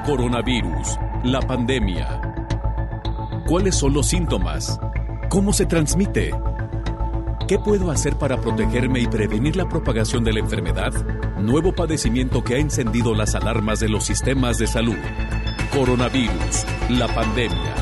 Coronavirus, la pandemia. ¿Cuáles son los síntomas? ¿Cómo se transmite? ¿Qué puedo hacer para protegerme y prevenir la propagación de la enfermedad? Nuevo padecimiento que ha encendido las alarmas de los sistemas de salud. Coronavirus, la pandemia.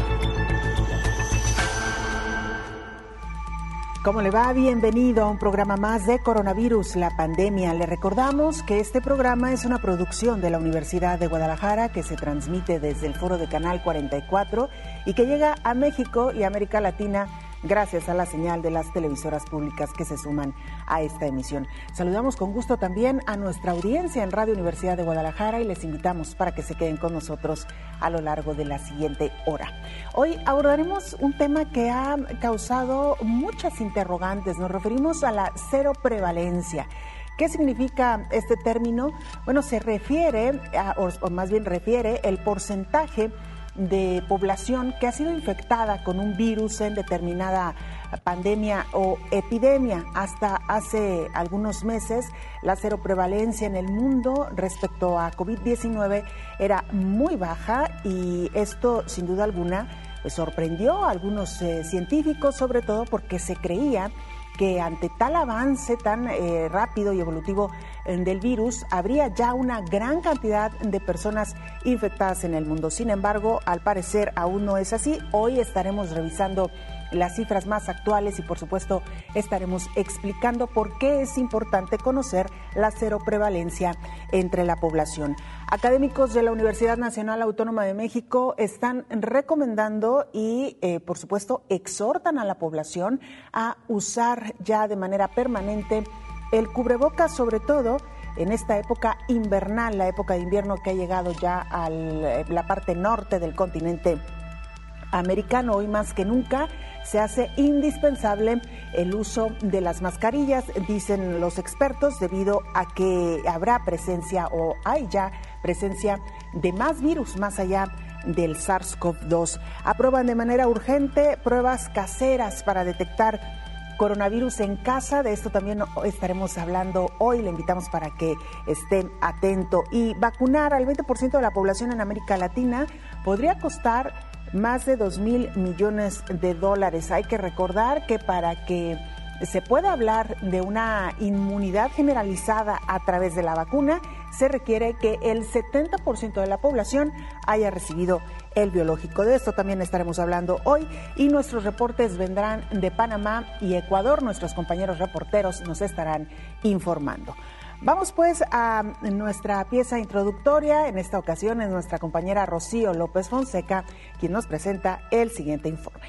¿Cómo le va? Bienvenido a un programa más de Coronavirus, la pandemia. Le recordamos que este programa es una producción de la Universidad de Guadalajara que se transmite desde el foro de Canal 44 y que llega a México y América Latina gracias a la señal de las televisoras públicas que se suman a esta emisión. Saludamos con gusto también a nuestra audiencia en Radio Universidad de Guadalajara y les invitamos para que se queden con nosotros a lo largo de la siguiente hora. Hoy abordaremos un tema que ha causado muchas interrogantes. Nos referimos a la seroprevalencia. ¿Qué significa este término? Bueno, se refiere, o más bien refiere, el porcentaje de población que ha sido infectada con un virus en determinada pandemia o epidemia. Hasta hace algunos meses, la seroprevalencia en el mundo respecto a COVID-19 era muy baja y esto, sin duda alguna, pues sorprendió a algunos científicos, sobre todo porque se creía que ante tal avance tan rápido y evolutivo del virus, habría ya una gran cantidad de personas infectadas en el mundo. Sin embargo, al parecer aún no es así. Hoy estaremos revisando las cifras más actuales y, por supuesto, estaremos explicando por qué es importante conocer la seroprevalencia entre la población. Académicos de la Universidad Nacional Autónoma de México están recomendando y, por supuesto, exhortan a la población a usar ya de manera permanente el cubrebocas, sobre todo en esta época invernal, la época de invierno que ha llegado ya a la parte norte del continente americano. Hoy más que nunca se hace indispensable el uso de las mascarillas, dicen los expertos, debido a que habrá presencia o hay ya presencia de más virus más allá del SARS-CoV-2. Aprueban de manera urgente pruebas caseras para detectar coronavirus en casa. De esto también estaremos hablando hoy. Le invitamos para que estén atentos. Y vacunar al 20% de la población en América Latina podría costar más de $2,000 millones. Hay que recordar que para que se pueda hablar de una inmunidad generalizada a través de la vacuna, se requiere que el 70% de la población haya recibido el biológico. De esto también estaremos hablando hoy y nuestros reportes vendrán de Panamá y Ecuador. Nuestros compañeros reporteros nos estarán informando. Vamos pues a nuestra pieza introductoria. En esta ocasión es nuestra compañera Rocío López Fonseca quien nos presenta el siguiente informe.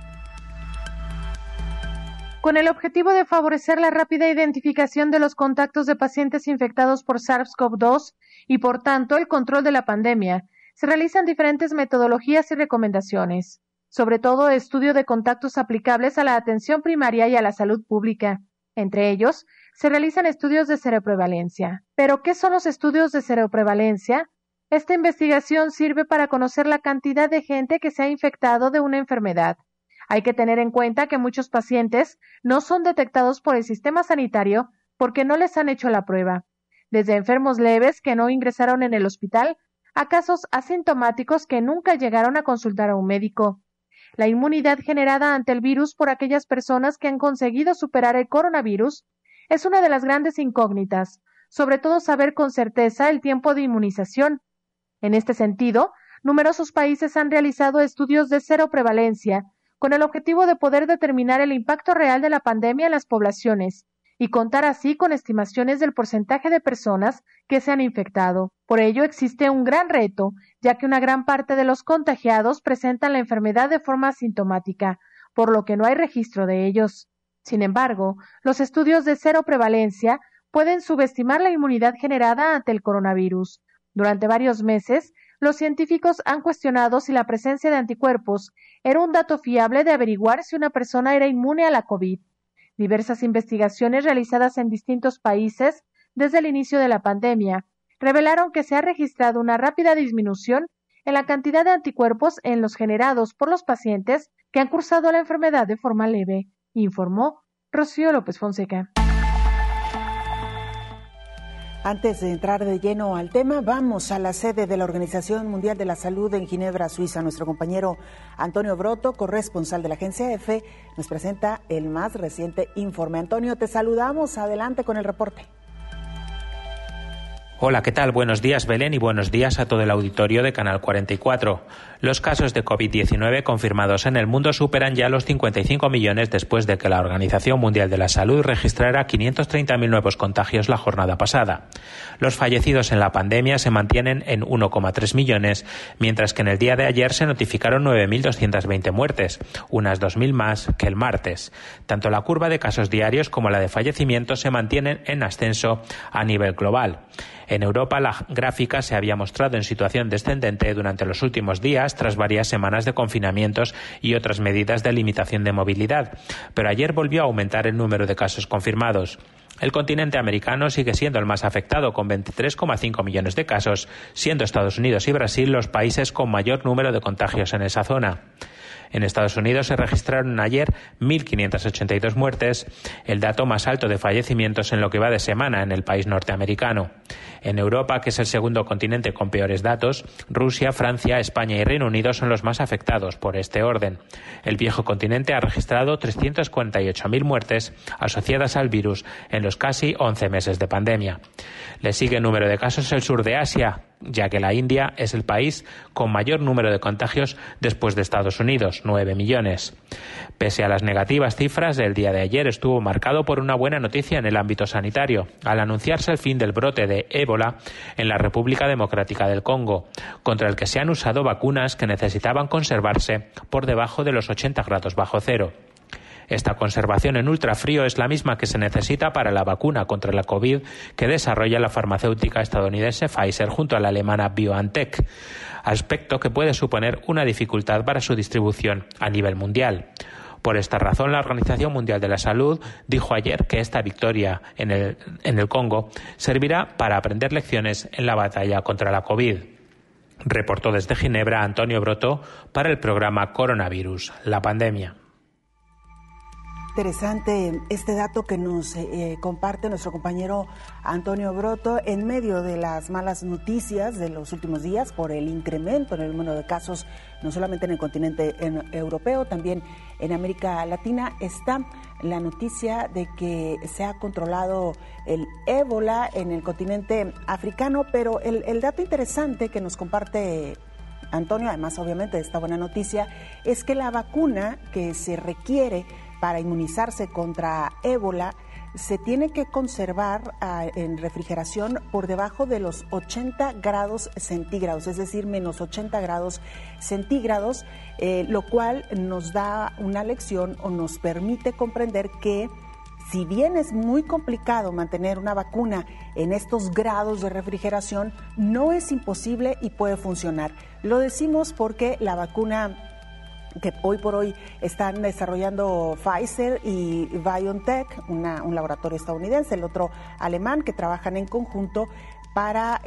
Con el objetivo de favorecer la rápida identificación de los contactos de pacientes infectados por SARS-CoV-2 y, por tanto, el control de la pandemia, se realizan diferentes metodologías y recomendaciones, sobre todo estudio de contactos aplicables a la atención primaria y a la salud pública. Entre ellos, se realizan estudios de seroprevalencia. ¿Pero qué son los estudios de seroprevalencia? Esta investigación sirve para conocer la cantidad de gente que se ha infectado de una enfermedad. Hay que tener en cuenta que muchos pacientes no son detectados por el sistema sanitario porque no les han hecho la prueba, desde enfermos leves que no ingresaron en el hospital a casos asintomáticos que nunca llegaron a consultar a un médico. La inmunidad generada ante el virus por aquellas personas que han conseguido superar el coronavirus es una de las grandes incógnitas, sobre todo saber con certeza el tiempo de inmunización. En este sentido, numerosos países han realizado estudios de seroprevalencia con el objetivo de poder determinar el impacto real de la pandemia en las poblaciones y contar así con estimaciones del porcentaje de personas que se han infectado. Por ello existe un gran reto, ya que una gran parte de los contagiados presentan la enfermedad de forma asintomática, por lo que no hay registro de ellos. Sin embargo, los estudios de seroprevalencia pueden subestimar la inmunidad generada ante el coronavirus. Durante varios meses, los científicos han cuestionado si la presencia de anticuerpos era un dato fiable de averiguar si una persona era inmune a la COVID. Diversas investigaciones realizadas en distintos países desde el inicio de la pandemia revelaron que se ha registrado una rápida disminución en la cantidad de anticuerpos en los generados por los pacientes que han cursado la enfermedad de forma leve, informó Rocío López Fonseca. Antes de entrar de lleno al tema, vamos a la sede de la Organización Mundial de la Salud en Ginebra, Suiza. Nuestro compañero Antonio Broto, corresponsal de la agencia EFE, nos presenta el más reciente informe. Antonio, te saludamos. Adelante con el reporte. Hola, ¿qué tal? Buenos días, Belén, y buenos días a todo el auditorio de Canal 44. Los casos de COVID-19 confirmados en el mundo superan ya los 55 millones después de que la Organización Mundial de la Salud registrara 530.000 nuevos contagios la jornada pasada. Los fallecidos en la pandemia se mantienen en 1,3 millones, mientras que en el día de ayer se notificaron 9.220 muertes, unas 2.000 más que el martes. Tanto la curva de casos diarios como la de fallecimientos se mantienen en ascenso a nivel global. En Europa, la gráfica se había mostrado en situación descendente durante los últimos días, tras varias semanas de confinamientos y otras medidas de limitación de movilidad, pero ayer volvió a aumentar el número de casos confirmados. El continente americano sigue siendo el más afectado, con 23,5 millones de casos, siendo Estados Unidos y Brasil los países con mayor número de contagios en esa zona. En Estados Unidos se registraron ayer 1.582 muertes, el dato más alto de fallecimientos en lo que va de semana en el país norteamericano. En Europa, que es el segundo continente con peores datos, Rusia, Francia, España y Reino Unido son los más afectados por este orden. El viejo continente ha registrado 348.000 muertes asociadas al virus en los casi 11 meses de pandemia. Le sigue en número de casos el sur de Asia, ya que la India es el país con mayor número de contagios después de Estados Unidos, 9 millones. Pese a las negativas cifras, el día de ayer estuvo marcado por una buena noticia en el ámbito sanitario, al anunciarse el fin del brote de ébola en la República Democrática del Congo, contra el que se han usado vacunas que necesitaban conservarse por debajo de los 80 grados bajo cero. Esta conservación en ultrafrío es la misma que se necesita para la vacuna contra la COVID que desarrolla la farmacéutica estadounidense Pfizer junto a la alemana BioNTech, aspecto que puede suponer una dificultad para su distribución a nivel mundial. Por esta razón, la Organización Mundial de la Salud dijo ayer que esta victoria en el Congo servirá para aprender lecciones en la batalla contra la COVID. Reportó desde Ginebra Antonio Broto para el programa Coronavirus, la pandemia. Interesante este dato que nos comparte nuestro compañero Antonio Broto en medio de las malas noticias de los últimos días por el incremento en el número de casos, no solamente en el continente europeo, también en América Latina. Está la noticia de que se ha controlado el ébola en el continente africano, pero el dato interesante que nos comparte Antonio, además obviamente de esta buena noticia, es que la vacuna que se requiere para inmunizarse contra ébola se tiene que conservar en refrigeración por debajo de los 80 grados centígrados, es decir, menos 80 grados centígrados, lo cual nos da una lección o nos permite comprender que si bien es muy complicado mantener una vacuna en estos grados de refrigeración, no es imposible y puede funcionar. Lo decimos porque la vacuna que hoy por hoy están desarrollando Pfizer y BioNTech, un laboratorio estadounidense, el otro alemán, que trabajan en conjunto para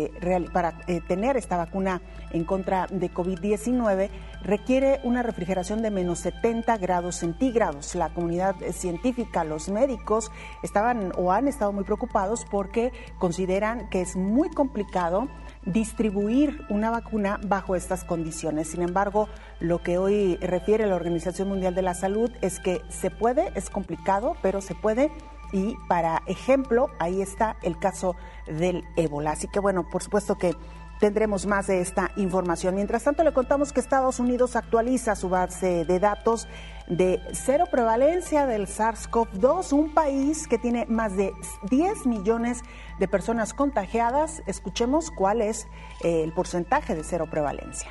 tener esta vacuna en contra de COVID-19, requiere una refrigeración de menos 70 grados centígrados. La comunidad científica, los médicos, han estado muy preocupados porque consideran que es muy complicado distribuir una vacuna bajo estas condiciones. Sin embargo, lo que hoy refiere la Organización Mundial de la Salud es que se puede, es complicado, pero se puede. Y para ejemplo, ahí está el caso del ébola. Así que bueno, por supuesto que tendremos más de esta información. Mientras tanto, le contamos que Estados Unidos actualiza su base de datos de cero prevalencia del SARS-CoV-2, un país que tiene más de 10 millones de personas contagiadas. Escuchemos cuál es el porcentaje de cero prevalencia.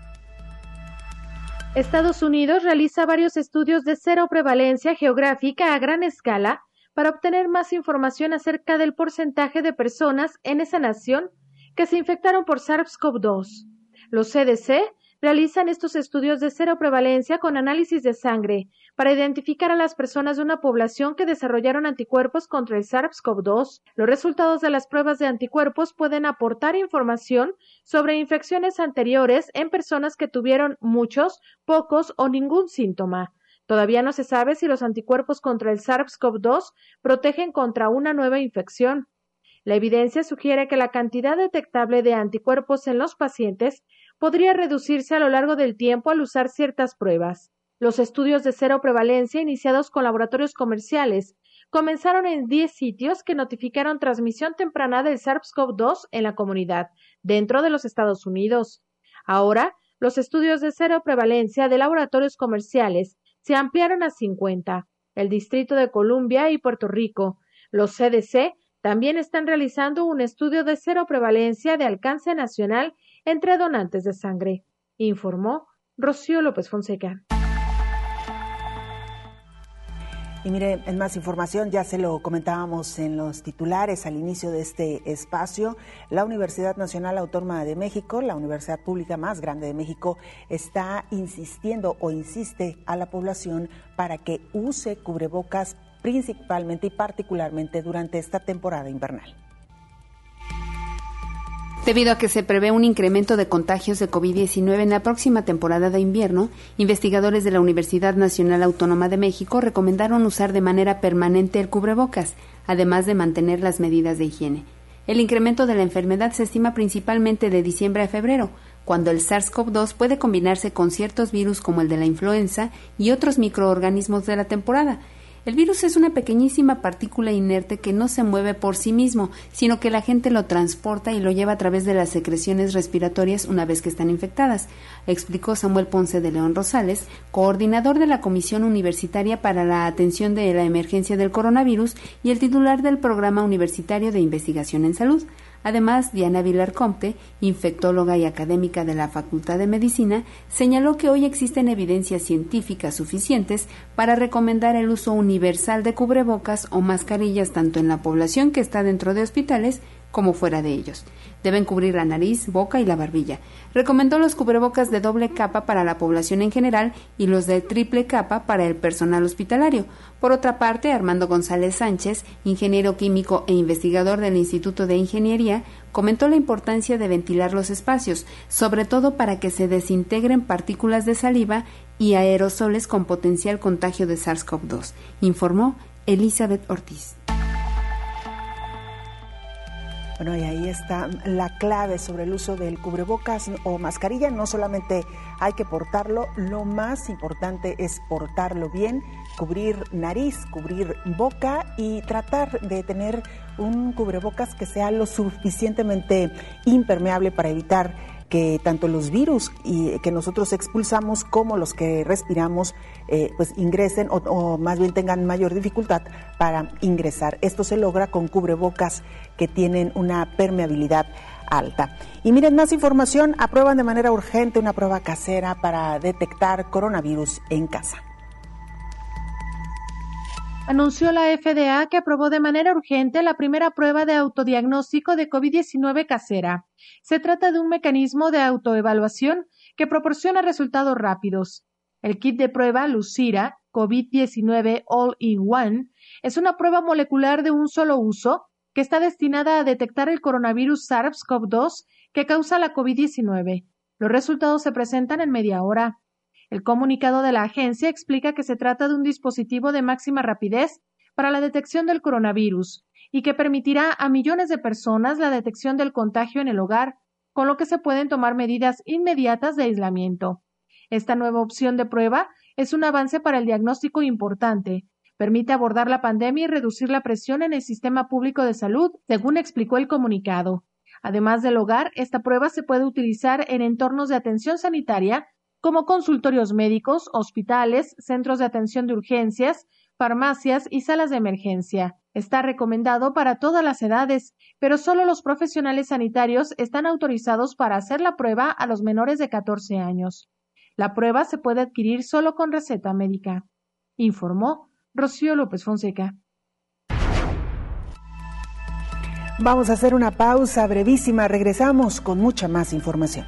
Estados Unidos realiza varios estudios de cero prevalencia geográfica a gran escala para obtener más información acerca del porcentaje de personas en esa nación que se infectaron por SARS-CoV-2. Los CDC realizan estos estudios de cero prevalencia con análisis de sangre para identificar a las personas de una población que desarrollaron anticuerpos contra el SARS-CoV-2. Los resultados de las pruebas de anticuerpos pueden aportar información sobre infecciones anteriores en personas que tuvieron muchos, pocos o ningún síntoma. Todavía no se sabe si los anticuerpos contra el SARS-CoV-2 protegen contra una nueva infección. La evidencia sugiere que la cantidad detectable de anticuerpos en los pacientes podría reducirse a lo largo del tiempo al usar ciertas pruebas. Los estudios de cero prevalencia iniciados con laboratorios comerciales comenzaron en 10 sitios que notificaron transmisión temprana del SARS-CoV-2 en la comunidad, dentro de los Estados Unidos. Ahora, los estudios de cero prevalencia de laboratorios comerciales se ampliaron a 50, el Distrito de Columbia y Puerto Rico. Los CDC también están realizando un estudio de cero prevalencia de alcance nacional entre donantes de sangre, informó Rocío López Fonseca. Y mire, en más información, ya se lo comentábamos en los titulares al inicio de este espacio, la Universidad Nacional Autónoma de México, la universidad pública más grande de México, está insistiendo o insiste a la población para que use cubrebocas principalmente y particularmente durante esta temporada invernal. Debido a que se prevé un incremento de contagios de COVID-19 en la próxima temporada de invierno, investigadores de la Universidad Nacional Autónoma de México recomendaron usar de manera permanente el cubrebocas, además de mantener las medidas de higiene. El incremento de la enfermedad se estima principalmente de diciembre a febrero, cuando el SARS-CoV-2 puede combinarse con ciertos virus como el de la influenza y otros microorganismos de la temporada. El virus es una pequeñísima partícula inerte que no se mueve por sí mismo, sino que la gente lo transporta y lo lleva a través de las secreciones respiratorias una vez que están infectadas, explicó Samuel Ponce de León Rosales, coordinador de la Comisión Universitaria para la Atención de la Emergencia del Coronavirus y el titular del Programa Universitario de Investigación en Salud. Además, Diana Vilar Comte, infectóloga y académica de la Facultad de Medicina, señaló que hoy existen evidencias científicas suficientes para recomendar el uso universal de cubrebocas o mascarillas tanto en la población que está dentro de hospitales como fuera de ellos. Deben cubrir la nariz, boca y la barbilla. Recomendó los cubrebocas de doble capa para la población en general y los de triple capa para el personal hospitalario. Por otra parte, Armando González Sánchez, ingeniero químico e investigador del Instituto de Ingeniería, comentó la importancia de ventilar los espacios, sobre todo para que se desintegren partículas de saliva y aerosoles con potencial contagio de SARS-CoV-2, informó Elizabeth Ortiz. Bueno, y ahí está la clave sobre el uso del cubrebocas o mascarilla. No solamente hay que portarlo, lo más importante es portarlo bien, cubrir nariz, cubrir boca y tratar de tener un cubrebocas que sea lo suficientemente impermeable para evitar que tanto los virus que nosotros expulsamos como los que respiramos pues ingresen o más bien tengan mayor dificultad para ingresar. Esto se logra con cubrebocas que tienen una permeabilidad alta. Y miren, más información, aprueban de manera urgente una prueba casera para detectar coronavirus en casa. Anunció la FDA que aprobó de manera urgente la primera prueba de autodiagnóstico de COVID-19 casera. Se trata de un mecanismo de autoevaluación que proporciona resultados rápidos. El kit de prueba Lucira COVID-19 All-in-One es una prueba molecular de un solo uso que está destinada a detectar el coronavirus SARS-CoV-2 que causa la COVID-19. Los resultados se presentan en media hora. El comunicado de la agencia explica que se trata de un dispositivo de máxima rapidez para la detección del coronavirus y que permitirá a millones de personas la detección del contagio en el hogar, con lo que se pueden tomar medidas inmediatas de aislamiento. Esta nueva opción de prueba es un avance para el diagnóstico importante. Permite abordar la pandemia y reducir la presión en el sistema público de salud, según explicó el comunicado. Además del hogar, esta prueba se puede utilizar en entornos de atención sanitaria como consultorios médicos, hospitales, centros de atención de urgencias, farmacias y salas de emergencia. Está recomendado para todas las edades, pero solo los profesionales sanitarios están autorizados para hacer la prueba a los menores de 14 años. La prueba se puede adquirir solo con receta médica, informó Rocío López Fonseca. Vamos a hacer una pausa brevísima, regresamos con mucha más información.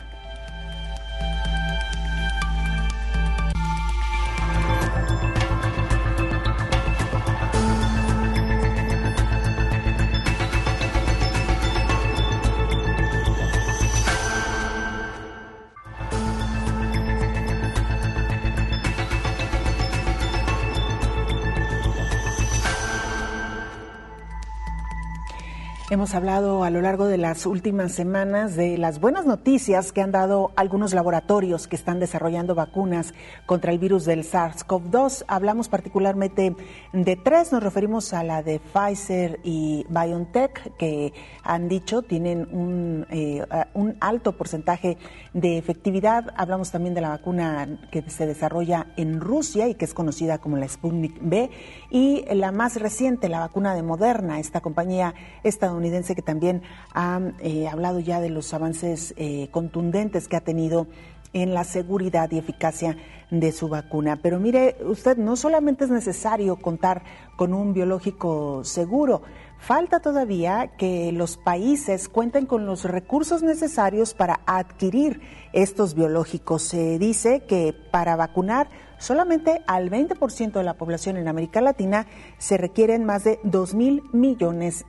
Hemos hablado a lo largo de las últimas semanas de las buenas noticias que han dado algunos laboratorios que están desarrollando vacunas contra el virus del SARS-CoV-2. Hablamos particularmente de tres, nos referimos a la de Pfizer y BioNTech, que han dicho tienen un alto porcentaje de efectividad. Hablamos también de la vacuna que se desarrolla en Rusia y que es conocida como la Sputnik V, y la más reciente, la vacuna de Moderna, esta compañía estadounidense que también ha hablado ya de los avances contundentes que ha tenido en la seguridad y eficacia de su vacuna. Pero mire usted, no solamente es necesario contar con un biológico seguro, falta todavía que los países cuenten con los recursos necesarios para adquirir estos biológicos. Se dice que para vacunar solamente al 20% de la población en América Latina se requieren más de $2,000 millones.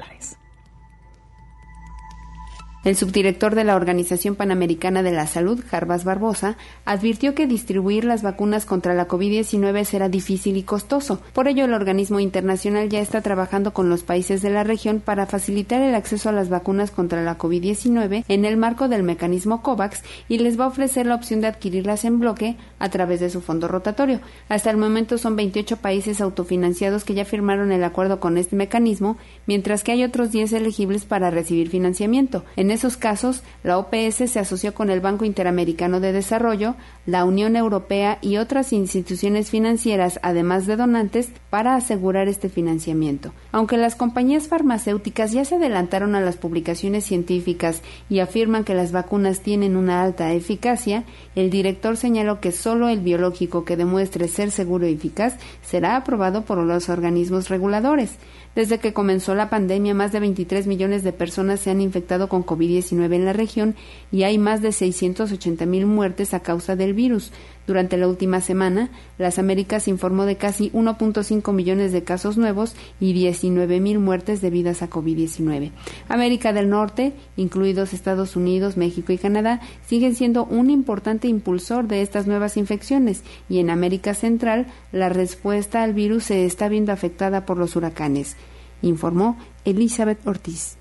El subdirector de la Organización Panamericana de la Salud, Jarbas Barbosa, advirtió que distribuir las vacunas contra la COVID-19 será difícil y costoso. Por ello, el organismo internacional ya está trabajando con los países de la región para facilitar el acceso a las vacunas contra la COVID-19 en el marco del mecanismo COVAX y les va a ofrecer la opción de adquirirlas en bloque a través de su fondo rotatorio. Hasta el momento son 28 países autofinanciados que ya firmaron el acuerdo con este mecanismo, mientras que hay otros 10 elegibles para recibir financiamiento. En esos casos, la OPS se asoció con el Banco Interamericano de Desarrollo, la Unión Europea y otras instituciones financieras, además de donantes, para asegurar este financiamiento. Aunque las compañías farmacéuticas ya se adelantaron a las publicaciones científicas y afirman que las vacunas tienen una alta eficacia, el director señaló que solo el biológico que demuestre ser seguro y eficaz será aprobado por los organismos reguladores. Desde que comenzó la pandemia, más de 23 millones de personas se han infectado con COVID-19 en la región y hay más de 680,000 muertes a causa del virus. Durante la última semana, Las Américas informó de casi 1.5 millones de casos nuevos y 19,000 muertes debidas a COVID-19. América del Norte, incluidos Estados Unidos, México y Canadá, siguen siendo un importante impulsor de estas nuevas infecciones, y en América Central, la respuesta al virus se está viendo afectada por los huracanes, informó Elizabeth Ortiz.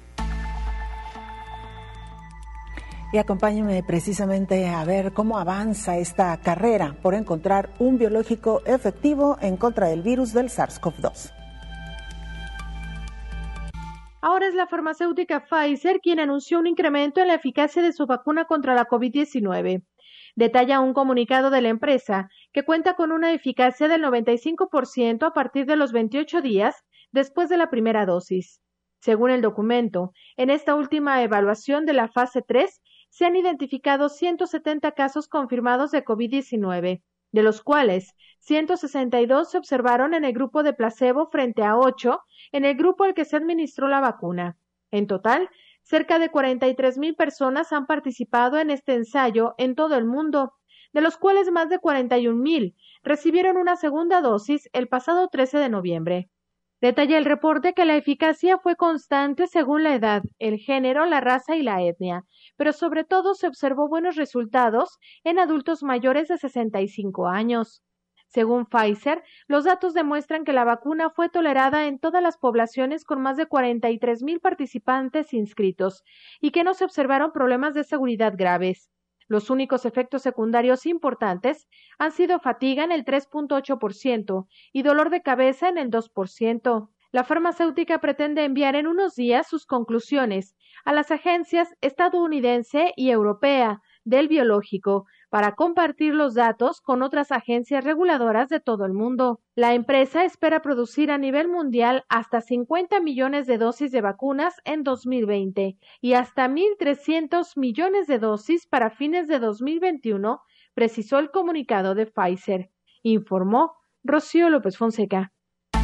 Y acompáñenme precisamente a ver cómo avanza esta carrera por encontrar un biológico efectivo en contra del virus del SARS-CoV-2. Ahora es la farmacéutica Pfizer quien anunció un incremento en la eficacia de su vacuna contra la COVID-19. Detalla un comunicado de la empresa que cuenta con una eficacia del 95% a partir de los 28 días después de la primera dosis. Según el documento, en esta última evaluación de la fase 3, se han identificado 170 casos confirmados de COVID-19, de los cuales 162 se observaron en el grupo de placebo frente a 8 en el grupo al que se administró la vacuna. En total, cerca de 43,000 personas han participado en este ensayo en todo el mundo, de los cuales más de 41,000 recibieron una segunda dosis el pasado 13 de noviembre. Detalla el reporte que la eficacia fue constante según la edad, el género, la raza y la etnia, pero sobre todo se observó buenos resultados en adultos mayores de 65 años. Según Pfizer, los datos demuestran que la vacuna fue tolerada en todas las poblaciones con más de 43,000 participantes inscritos y que no se observaron problemas de seguridad graves. Los únicos efectos secundarios importantes han sido fatiga en el 3.8% y dolor de cabeza en el 2%. La farmacéutica pretende enviar en unos días sus conclusiones a las agencias estadounidense y europea del biológico para compartir los datos con otras agencias reguladoras de todo el mundo. La empresa espera producir a nivel mundial hasta 50 millones de dosis de vacunas en 2020 y hasta 1.300 millones de dosis para fines de 2021, precisó el comunicado de Pfizer, informó Rocío López Fonseca.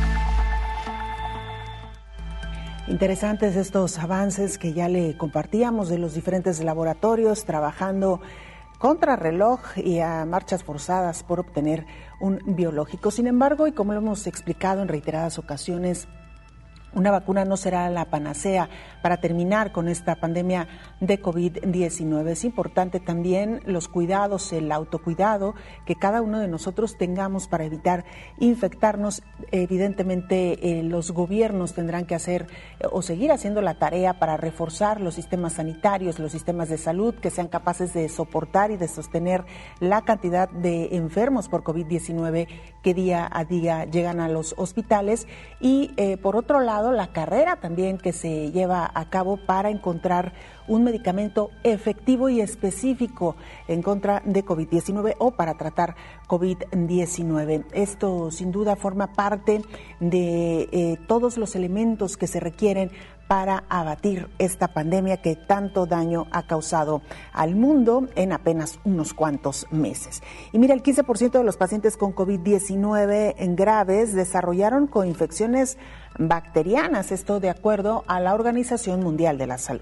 Interesantes estos avances que ya le compartíamos de los diferentes laboratorios trabajando contrarreloj y a marchas forzadas por obtener un biológico. Sin embargo, y como lo hemos explicado en reiteradas ocasiones, Una vacuna no será la panacea para terminar con esta pandemia de COVID-19. Es importante también los cuidados, el autocuidado que cada uno de nosotros tengamos para evitar infectarnos. Evidentemente, los gobiernos tendrán que hacer o seguir haciendo la tarea para reforzar los sistemas sanitarios, los sistemas de salud que sean capaces de soportar y de sostener la cantidad de enfermos por COVID-19 que día a día llegan a los hospitales. Y por otro lado, la carrera también que se lleva a cabo para encontrar un medicamento efectivo y específico en contra de COVID-19 o para tratar COVID-19. Esto sin duda forma parte de todos los elementos que se requieren para abatir esta pandemia que tanto daño ha causado al mundo en apenas unos cuantos meses. Y mira, el 15% de los pacientes con COVID-19 en graves desarrollaron coinfecciones bacterianas, esto de acuerdo a la Organización Mundial de la Salud.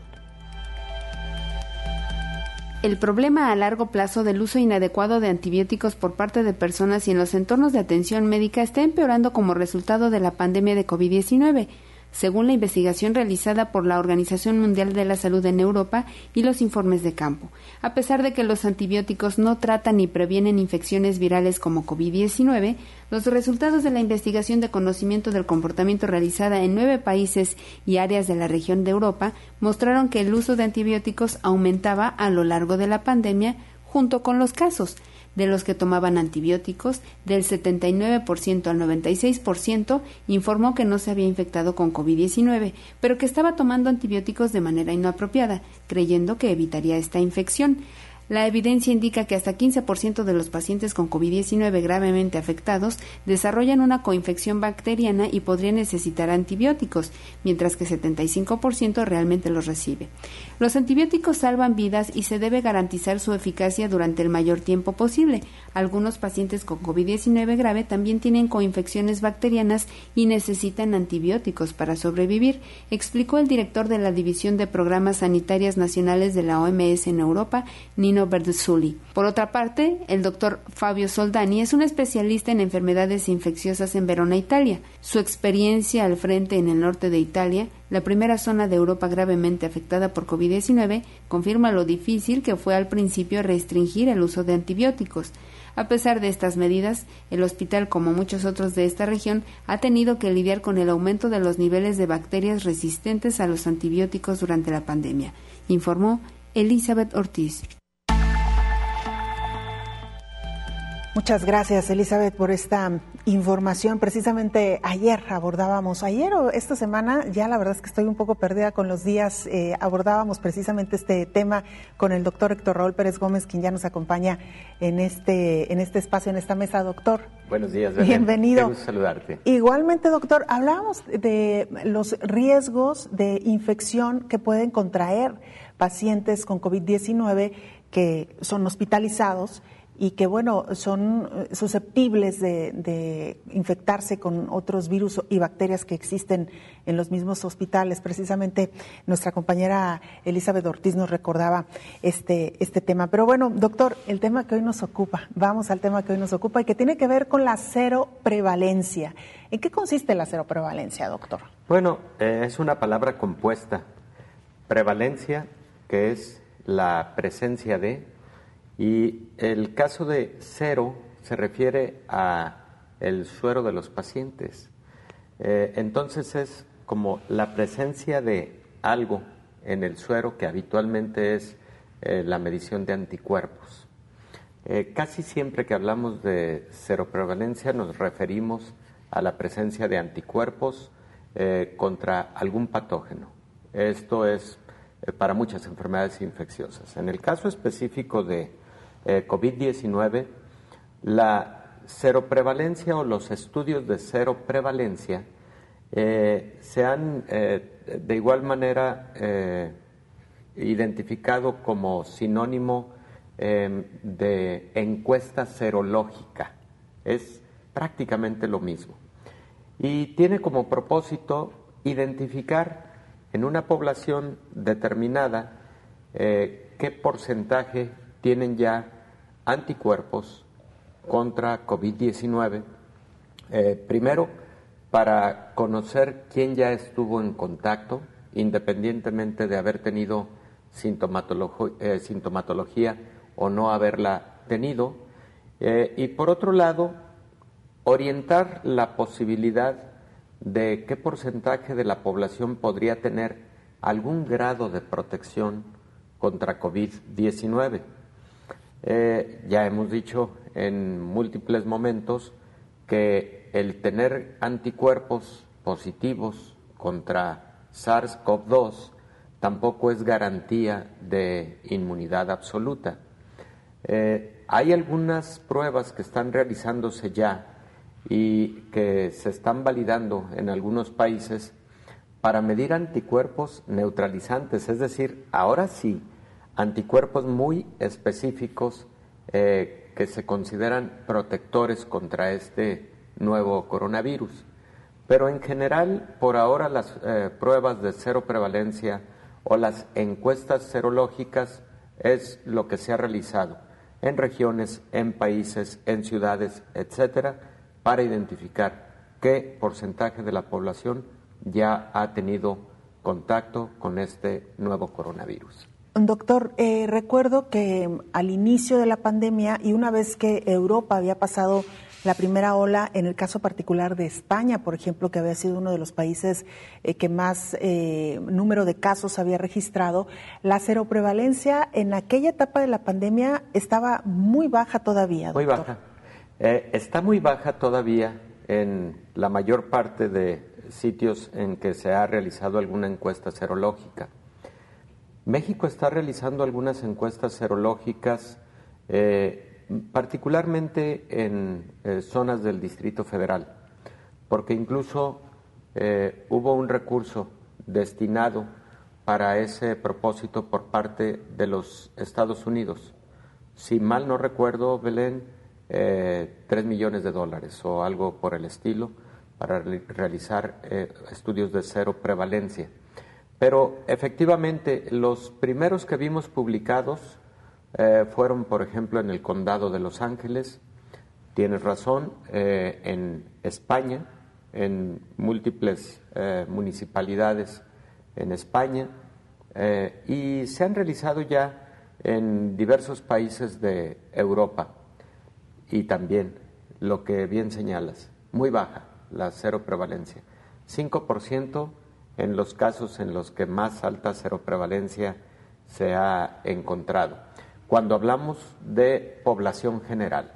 El problema a largo plazo del uso inadecuado de antibióticos por parte de personas y en los entornos de atención médica está empeorando como resultado de la pandemia de COVID-19. Según la investigación realizada por la Organización Mundial de la Salud en Europa y los informes de campo. A pesar de que los antibióticos no tratan ni previenen infecciones virales como COVID-19, los resultados de la investigación de conocimiento del comportamiento realizada en 9 países y áreas de la región de Europa mostraron que el uso de antibióticos aumentaba a lo largo de la pandemia junto con los casos. De los que tomaban antibióticos, del 79% al 96% informó que no se había infectado con COVID-19, pero que estaba tomando antibióticos de manera inapropiada, creyendo que evitaría esta infección. La evidencia indica que hasta 15% de los pacientes con COVID-19 gravemente afectados desarrollan una coinfección bacteriana y podrían necesitar antibióticos, mientras que 75% realmente los recibe. Los antibióticos salvan vidas y se debe garantizar su eficacia durante el mayor tiempo posible. Algunos pacientes con COVID-19 grave también tienen coinfecciones bacterianas y necesitan antibióticos para sobrevivir, explicó el director de la División de Programas Sanitarias Nacionales de la OMS en Europa, Nino Bertuzuli. Por otra parte, el doctor Fabio Soldani es un especialista en enfermedades infecciosas en Verona, Italia. Su experiencia al frente en el norte de Italia, la primera zona de Europa gravemente afectada por COVID-19, confirma lo difícil que fue al principio restringir el uso de antibióticos. A pesar de estas medidas, el hospital, como muchos otros de esta región, ha tenido que lidiar con el aumento de los niveles de bacterias resistentes a los antibióticos durante la pandemia, informó Elizabeth Ortiz. Muchas gracias, Elizabeth, por esta información. Precisamente ayer o esta semana, ya la verdad es que estoy un poco perdida con los días, abordábamos precisamente este tema con el doctor Héctor Raúl Pérez Gómez, quien ya nos acompaña en este espacio, en esta mesa. Doctor. Buenos días, Belén. Bienvenido. Qué gusto saludarte. Igualmente, doctor, hablábamos de los riesgos de infección que pueden contraer pacientes con COVID-19 que son hospitalizados y que, bueno, son susceptibles de infectarse con otros virus y bacterias que existen en los mismos hospitales. Precisamente nuestra compañera Elizabeth Ortiz nos recordaba este tema. Pero bueno, doctor, el tema que hoy nos ocupa, vamos al tema que hoy nos ocupa y que tiene que ver con la seroprevalencia. ¿En qué consiste la seroprevalencia, doctor? Bueno, es una palabra compuesta. Prevalencia, que es la presencia de, y el caso de cero se refiere a el suero de los pacientes. Entonces es como la presencia de algo en el suero, que habitualmente es la medición de anticuerpos. Casi siempre que hablamos de seroprevalencia nos referimos a la presencia de anticuerpos contra algún patógeno. Esto es para muchas enfermedades infecciosas. En el caso específico de COVID-19, la seroprevalencia o los estudios de seroprevalencia se han de igual manera identificado como sinónimo de encuesta serológica. Es prácticamente lo mismo. Y tiene como propósito identificar en una población determinada qué porcentaje tienen ya anticuerpos contra COVID-19, primero para conocer quién ya estuvo en contacto, independientemente de haber tenido sintomatología o no haberla tenido. Y por otro lado, orientar la posibilidad de qué porcentaje de la población podría tener algún grado de protección contra COVID-19. Ya hemos dicho en múltiples momentos que el tener anticuerpos positivos contra SARS-CoV-2 tampoco es garantía de inmunidad absoluta. Hay algunas pruebas que están realizándose ya y que se están validando en algunos países para medir anticuerpos neutralizantes, es decir, ahora sí, anticuerpos muy específicos que se consideran protectores contra este nuevo coronavirus. Pero en general, por ahora, las pruebas de cero prevalencia o las encuestas serológicas es lo que se ha realizado en regiones, en países, en ciudades, etcétera, para identificar qué porcentaje de la población ya ha tenido contacto con este nuevo coronavirus. Doctor, recuerdo que al inicio de la pandemia y una vez que Europa había pasado la primera ola, en el caso particular de España, por ejemplo, que había sido uno de los países que más número de casos había registrado, la seroprevalencia en aquella etapa de la pandemia estaba muy baja todavía, doctor. Muy baja. Está muy baja todavía en la mayor parte de sitios en que se ha realizado alguna encuesta serológica. México está realizando algunas encuestas serológicas, particularmente en zonas del Distrito Federal, porque incluso hubo un recurso destinado para ese propósito por parte de los Estados Unidos. Si mal no recuerdo, Belén, $3 millones o algo por el estilo, para realizar estudios de cero prevalencia. Pero efectivamente los primeros que vimos publicados fueron, por ejemplo, en el condado de Los Ángeles, tienes razón, en España, en múltiples municipalidades en España, y se han realizado ya en diversos países de Europa. Y también, lo que bien señalas, muy baja la cero prevalencia, 5% en los casos en los que más alta seroprevalencia se ha encontrado. Cuando hablamos de población general,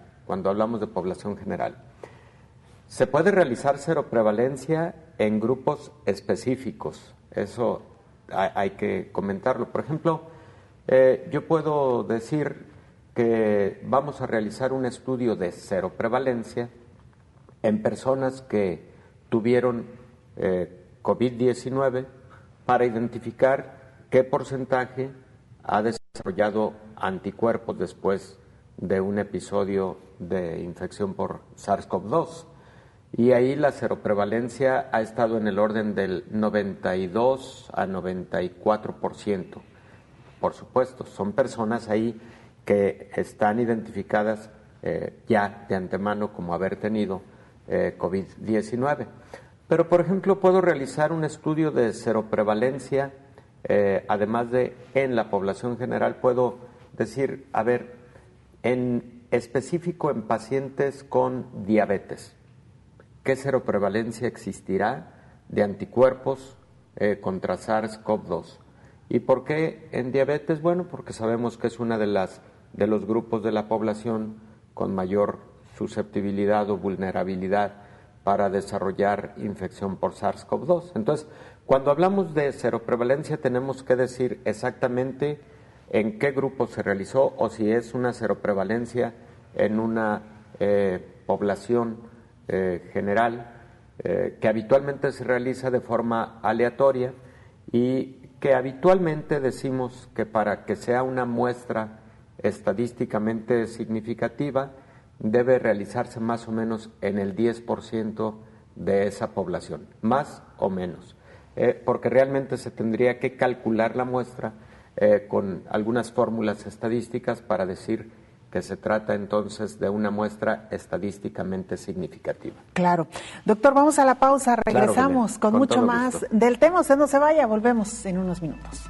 se puede realizar seroprevalencia en grupos específicos, eso hay que comentarlo. Por ejemplo, yo puedo decir que vamos a realizar un estudio de seroprevalencia en personas que tuvieron COVID-19 para identificar qué porcentaje ha desarrollado anticuerpos después de un episodio de infección por SARS-CoV-2. Y ahí la seroprevalencia ha estado en el orden del 92 a 94%. Por supuesto, son personas ahí que están identificadas ya de antemano como haber tenido COVID-19. Pero, por ejemplo, puedo realizar un estudio de seroprevalencia, además de en la población general, puedo decir, a ver, en específico en pacientes con diabetes, ¿qué seroprevalencia existirá de anticuerpos contra SARS-CoV-2? ¿Y por qué en diabetes? Bueno, porque sabemos que es una de los grupos de la población con mayor susceptibilidad o vulnerabilidad para desarrollar infección por SARS-CoV-2. Entonces, cuando hablamos de seroprevalencia tenemos que decir exactamente en qué grupo se realizó o si es una seroprevalencia en una población general que habitualmente se realiza de forma aleatoria y que habitualmente decimos que para que sea una muestra estadísticamente significativa debe realizarse más o menos en el 10% de esa población, más o menos, porque realmente se tendría que calcular la muestra con algunas fórmulas estadísticas para decir que se trata entonces de una muestra estadísticamente significativa. Claro. Doctor, vamos a la pausa, regresamos con mucho más gusto del tema. Usted no se vaya, volvemos en unos minutos.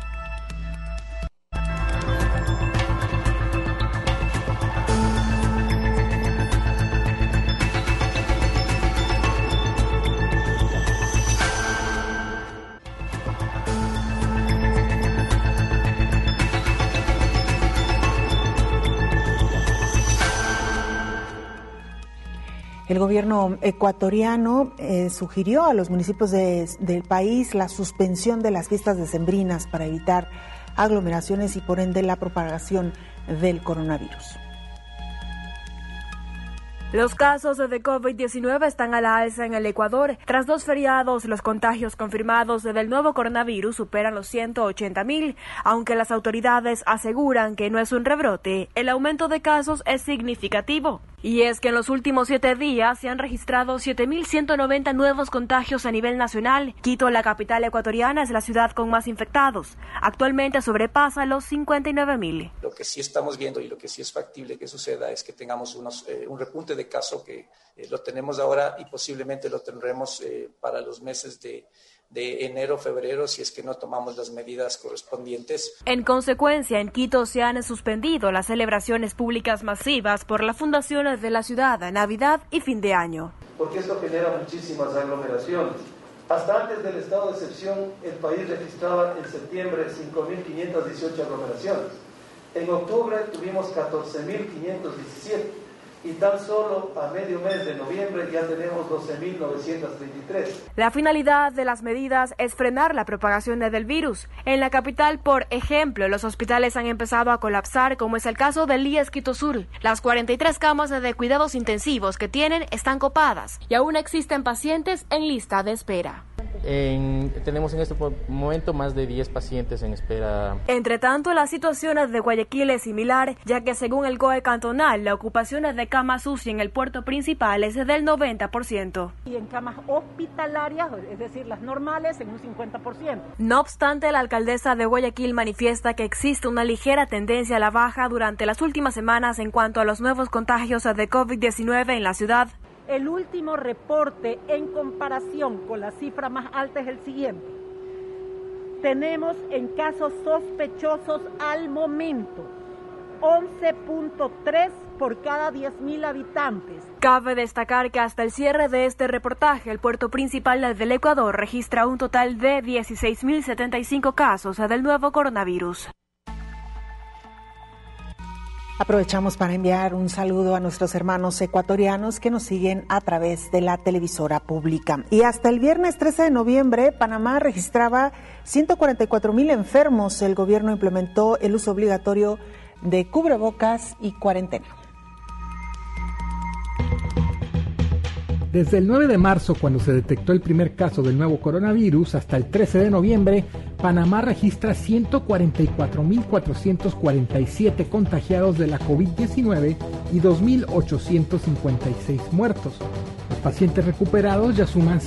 El gobierno ecuatoriano sugirió a los municipios del país la suspensión de las fiestas decembrinas para evitar aglomeraciones y por ende la propagación del coronavirus. Los casos de COVID-19 están a la alza en el Ecuador. Tras 2 feriados, los contagios confirmados del nuevo coronavirus superan los 180,000. Aunque las autoridades aseguran que no es un rebrote, el aumento de casos es significativo. Y es que en los últimos 7 días se han registrado 7.190 nuevos contagios a nivel nacional. Quito, la capital ecuatoriana, es la ciudad con más infectados. Actualmente sobrepasa los 59,000. Lo que sí estamos viendo y lo que sí es factible que suceda es que tengamos un repunte de casos que lo tenemos ahora y posiblemente lo tendremos para los meses de enero, febrero, si es que no tomamos las medidas correspondientes. En consecuencia, en Quito se han suspendido las celebraciones públicas masivas por las fundaciones de la ciudad, Navidad y fin de año. Porque esto genera muchísimas aglomeraciones. Hasta antes del estado de excepción, el país registraba en septiembre 5.518 aglomeraciones. En octubre tuvimos 14.517. Y tan solo a medio mes de noviembre ya tenemos 12.933. La finalidad de las medidas es frenar la propagación del virus. En la capital, por ejemplo, los hospitales han empezado a colapsar, como es el caso del IES Quito Sur. Las 43 camas de cuidados intensivos que tienen están copadas y aún existen pacientes en lista de espera. Tenemos en este momento más de 10 pacientes en espera. Entre tanto, la situación de Guayaquil es similar, ya que según el COE cantonal, la ocupación de camas UCI en el puerto principal es del 90%. Y en camas hospitalarias, es decir, las normales, en un 50%. No obstante, la alcaldesa de Guayaquil manifiesta que existe una ligera tendencia a la baja durante las últimas semanas en cuanto a los nuevos contagios de COVID-19 en la ciudad. El último reporte en comparación con la cifra más alta es el siguiente. Tenemos en casos sospechosos al momento 11.3 por cada 10.000 habitantes. Cabe destacar que hasta el cierre de este reportaje, el puerto principal del Ecuador registra un total de 16.075 casos del nuevo coronavirus. Aprovechamos para enviar un saludo a nuestros hermanos ecuatorianos que nos siguen a través de la televisora pública. Y hasta el viernes 13 de noviembre, Panamá registraba 144,000 enfermos. El gobierno implementó el uso obligatorio de cubrebocas y cuarentena. Desde el 9 de marzo, cuando se detectó el primer caso del nuevo coronavirus, hasta el 13 de noviembre, Panamá registra 144,447 contagiados de la COVID-19 y 2,856 muertos. Los pacientes recuperados ya suman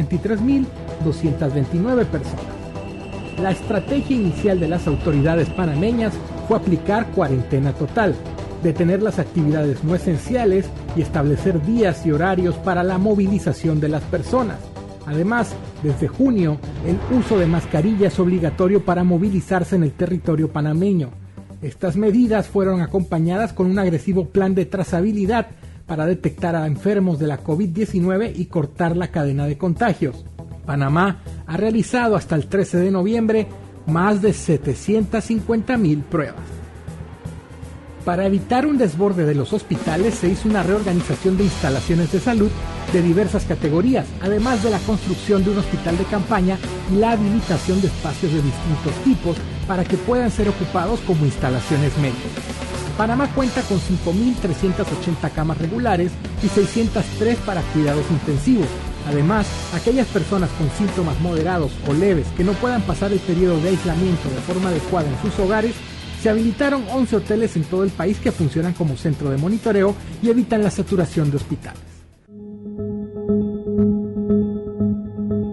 123,229 personas. La estrategia inicial de las autoridades panameñas fue aplicar cuarentena total, detener las actividades no esenciales y establecer días y horarios para la movilización de las personas. Además, desde junio, el uso de mascarilla es obligatorio para movilizarse en el territorio panameño. Estas medidas fueron acompañadas con un agresivo plan de trazabilidad para detectar a enfermos de la COVID-19 y cortar la cadena de contagios. Panamá ha realizado hasta el 13 de noviembre más de 750,000 pruebas. Para evitar un desborde de los hospitales, se hizo una reorganización de instalaciones de salud de diversas categorías, además de la construcción de un hospital de campaña y la habilitación de espacios de distintos tipos para que puedan ser ocupados como instalaciones médicas. Panamá cuenta con 5.380 camas regulares y 603 para cuidados intensivos. Además, aquellas personas con síntomas moderados o leves que no puedan pasar el periodo de aislamiento de forma adecuada en sus hogares, se habilitaron 11 hoteles en todo el país que funcionan como centro de monitoreo y evitan la saturación de hospitales.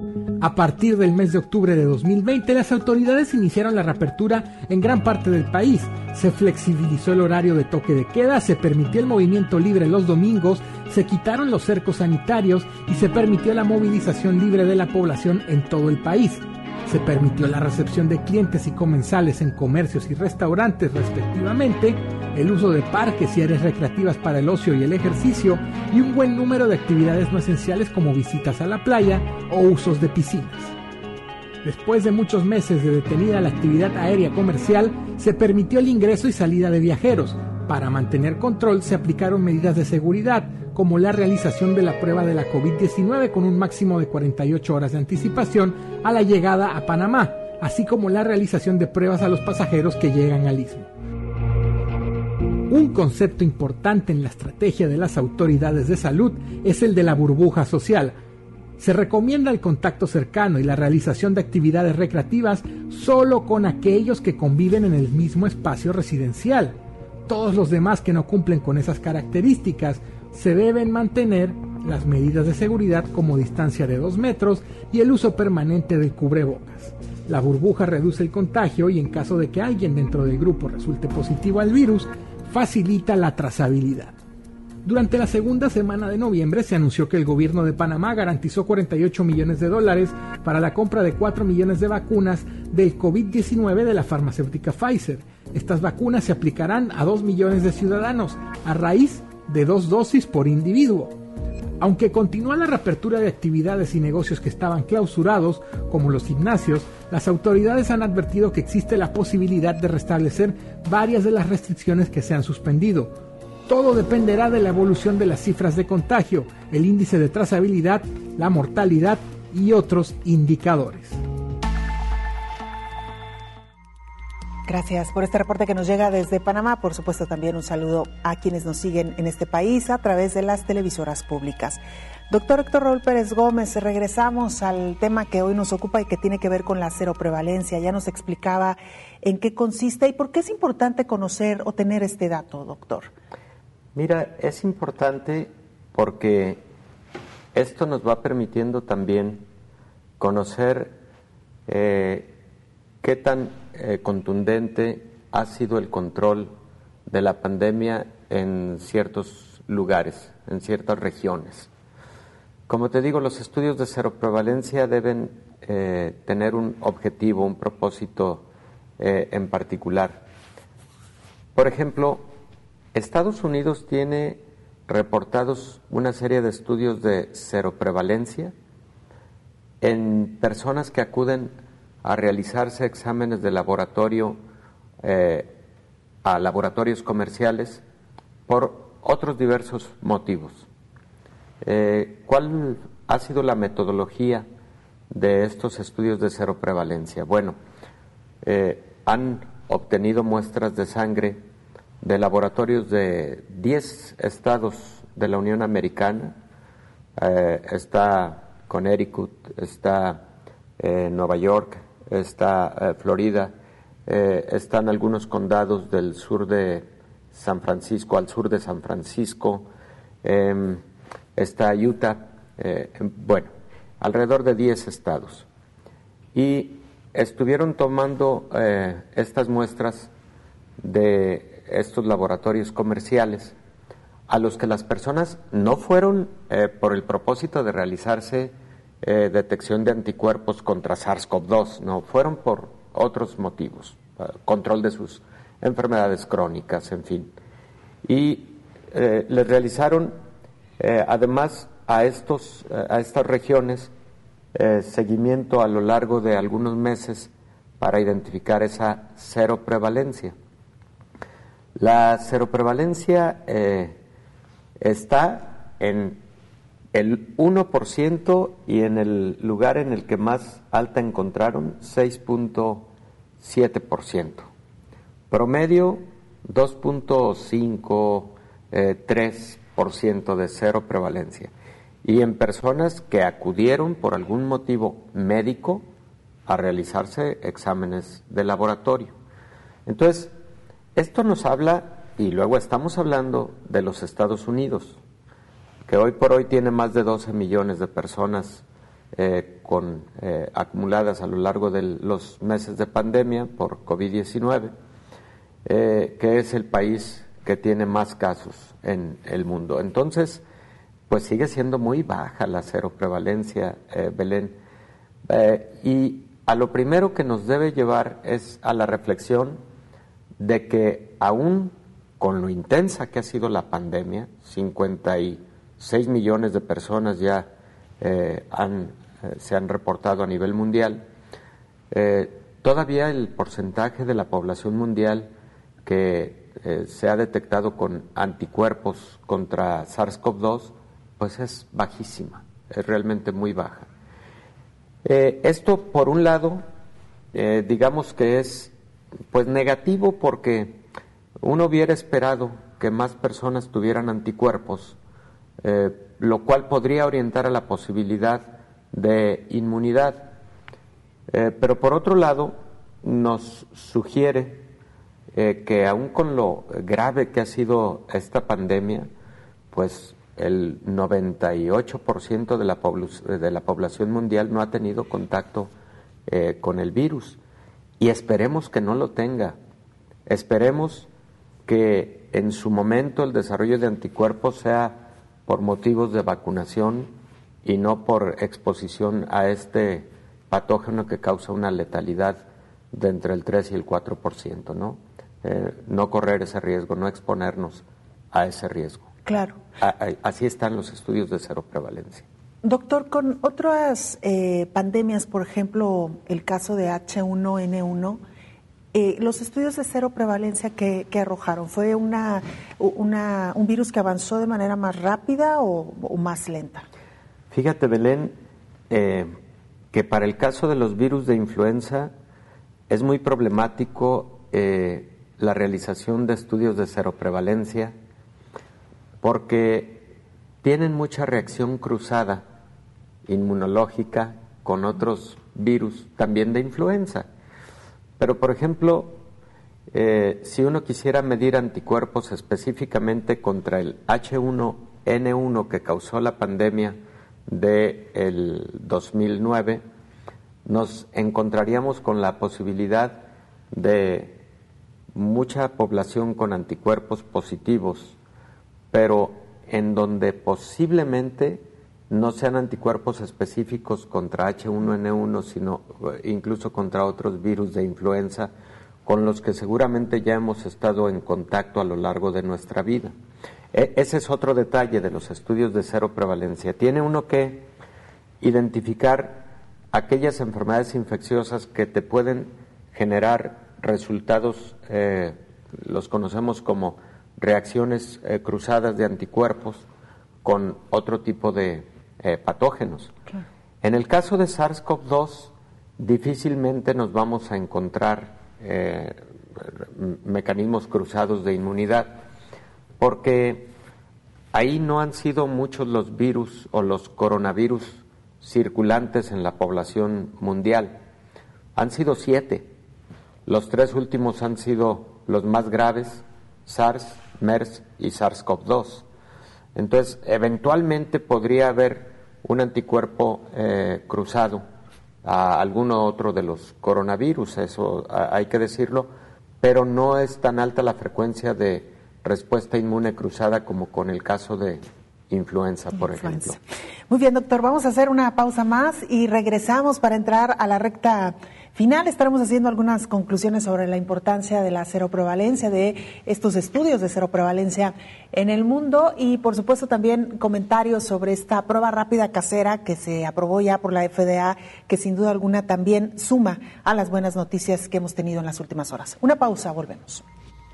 A partir del mes de octubre de 2020, las autoridades iniciaron la reapertura en gran parte del país. Se flexibilizó el horario de toque de queda, se permitió el movimiento libre los domingos, se quitaron los cercos sanitarios y se permitió la movilización libre de la población en todo el país. Se permitió la recepción de clientes y comensales en comercios y restaurantes respectivamente, el uso de parques y áreas recreativas para el ocio y el ejercicio y un buen número de actividades no esenciales como visitas a la playa o usos de piscinas. Después de muchos meses de detenida la actividad aérea comercial, se permitió el ingreso y salida de viajeros. Para mantener control se aplicaron medidas de seguridad, como la realización de la prueba de la COVID-19 con un máximo de 48 horas de anticipación a la llegada a Panamá, así como la realización de pruebas a los pasajeros que llegan al istmo. Un concepto importante en la estrategia de las autoridades de salud es el de la burbuja social. Se recomienda el contacto cercano y la realización de actividades recreativas solo con aquellos que conviven en el mismo espacio residencial. Todos los demás que no cumplen con esas características se deben mantener las medidas de seguridad como distancia de 2 metros y el uso permanente del cubrebocas. La burbuja reduce el contagio y en caso de que alguien dentro del grupo resulte positivo al virus, facilita la trazabilidad. Durante la segunda semana de noviembre se anunció que el gobierno de Panamá garantizó $48 millones para la compra de 4 millones de vacunas del COVID-19 de la farmacéutica Pfizer. Estas vacunas se aplicarán a 2 millones de ciudadanos a raíz de 2 dosis por individuo. Aunque continúa la reapertura de actividades y negocios que estaban clausurados, como los gimnasios, las autoridades han advertido que existe la posibilidad de restablecer varias de las restricciones que se han suspendido. Todo dependerá de la evolución de las cifras de contagio, el índice de trazabilidad, la mortalidad y otros indicadores. Gracias por este reporte que nos llega desde Panamá. Por supuesto, también un saludo a quienes nos siguen en este país a través de las televisoras públicas. Doctor Héctor Raúl Pérez Gómez, regresamos al tema que hoy nos ocupa y que tiene que ver con la seroprevalencia. Ya nos explicaba en qué consiste y por qué es importante conocer o tener este dato, doctor. Mira, es importante porque esto nos va permitiendo también conocer qué tan contundente ha sido el control de la pandemia en ciertos lugares, en ciertas regiones. Como te digo, los estudios de seroprevalencia deben tener un objetivo, un propósito en particular. Por ejemplo, Estados Unidos tiene reportados una serie de estudios de seroprevalencia en personas que acuden a realizarse exámenes de laboratorio a laboratorios comerciales por otros diversos motivos. ¿Cuál ha sido la metodología de estos estudios de seroprevalencia? Bueno, han obtenido muestras de sangre de laboratorios de 10 estados de la Unión Americana. Está Connecticut, está Nueva York, está Florida, están algunos condados del sur de San Francisco, al sur de San Francisco, está Utah, bueno, alrededor de 10 estados. Y estuvieron tomando estas muestras de estos laboratorios comerciales a los que las personas no fueron por el propósito de realizarse detección de anticuerpos contra SARS-CoV-2, no, fueron por otros motivos, control de sus enfermedades crónicas, en fin. Y les realizaron, además, a estas regiones, seguimiento a lo largo de algunos meses para identificar esa seroprevalencia. La seroprevalencia está en el 1% y en el lugar en el que más alta encontraron, 6.7%. Promedio, 2.5, 3% de seroprevalencia. Y en personas que acudieron por algún motivo médico a realizarse exámenes de laboratorio. Entonces, esto nos habla, y luego estamos hablando de los Estados Unidos, que hoy por hoy tiene más de 12 millones de personas acumuladas a lo largo de los meses de pandemia por COVID-19, que es el país que tiene más casos en el mundo. Entonces, pues sigue siendo muy baja la seroprevalencia, Belén. Y a lo primero que nos debe llevar es a la reflexión de que aún con lo intensa que ha sido la pandemia, 56 millones de personas ya se han reportado a nivel mundial, todavía el porcentaje de la población mundial que se ha detectado con anticuerpos contra SARS-CoV-2, pues es bajísima, es realmente muy baja. Esto, por un lado, digamos que es pues negativo, porque uno hubiera esperado que más personas tuvieran anticuerpos, lo cual podría orientar a la posibilidad de inmunidad. Pero por otro lado, nos sugiere que aún con lo grave que ha sido esta pandemia, pues el 98% de la población mundial no ha tenido contacto con el virus, y esperemos que no lo tenga. Esperemos que en su momento el desarrollo de anticuerpos sea por motivos de vacunación y no por exposición a este patógeno que causa una letalidad de entre el 3 y el 4%, ¿no? No correr ese riesgo, no exponernos a ese riesgo. Claro. Así están los estudios de seroprevalencia. Doctor, con otras pandemias, por ejemplo, el caso de H1N1, los estudios de seroprevalencia que arrojaron, ¿fue un virus que avanzó de manera más rápida o más lenta? Fíjate, Belén, que para el caso de los virus de influenza es muy problemático la realización de estudios de seroprevalencia, porque tienen mucha reacción cruzada inmunológica con otros virus también de influenza. Pero, por ejemplo, si uno quisiera medir anticuerpos específicamente contra el H1N1 que causó la pandemia del 2009, nos encontraríamos con la posibilidad de mucha población con anticuerpos positivos, pero en donde posiblemente no sean anticuerpos específicos contra H1N1, sino incluso contra otros virus de influenza con los que seguramente ya hemos estado en contacto a lo largo de nuestra vida. Ese es otro detalle de los estudios de seroprevalencia. Tiene uno que identificar aquellas enfermedades infecciosas que te pueden generar resultados, los conocemos como reacciones cruzadas de anticuerpos con otro tipo de patógenos. Claro. En el caso de SARS-CoV-2, difícilmente nos vamos a encontrar mecanismos cruzados de inmunidad, porque ahí no han sido muchos los virus o los coronavirus circulantes en la población mundial. Han sido 7. Los 3 últimos han sido los más graves: SARS, MERS y SARS-CoV-2. Entonces, eventualmente podría haber un anticuerpo cruzado a alguno otro de los coronavirus, eso hay que decirlo, pero no es tan alta la frecuencia de respuesta inmune cruzada como con el caso de influenza, por ejemplo. Muy bien, doctor, vamos a hacer una pausa más y regresamos para entrar a la recta final. Estaremos haciendo algunas conclusiones sobre la importancia de la seroprevalencia, de estos estudios de seroprevalencia en el mundo, y por supuesto también comentarios sobre esta prueba rápida casera que se aprobó ya por la FDA, que sin duda alguna también suma a las buenas noticias que hemos tenido en las últimas horas. Una pausa, volvemos.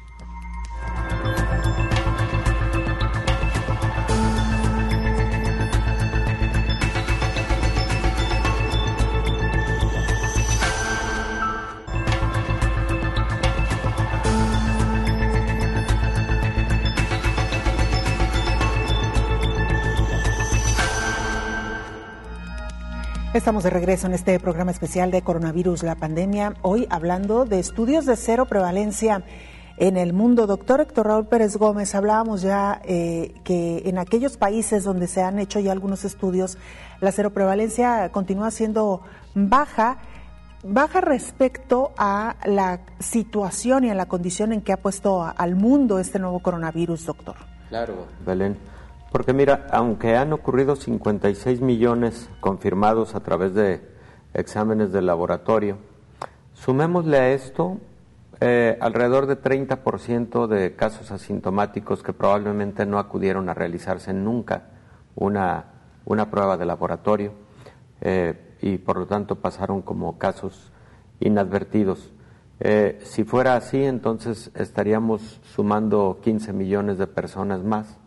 Estamos de regreso en este programa especial de Coronavirus, la pandemia, hoy hablando de estudios de seroprevalencia en el mundo. Doctor Héctor Raúl Pérez Gómez, hablábamos ya que en aquellos países donde se han hecho ya algunos estudios, la seroprevalencia continúa siendo baja respecto a la situación y a la condición en que ha puesto al mundo este nuevo coronavirus, doctor. Claro, Belén, porque mira, aunque han ocurrido 56 millones confirmados a través de exámenes de laboratorio, sumémosle a esto alrededor de 30% de casos asintomáticos que probablemente no acudieron a realizarse nunca una prueba de laboratorio y por lo tanto pasaron como casos inadvertidos. Si fuera así, entonces estaríamos sumando 15 millones de personas más,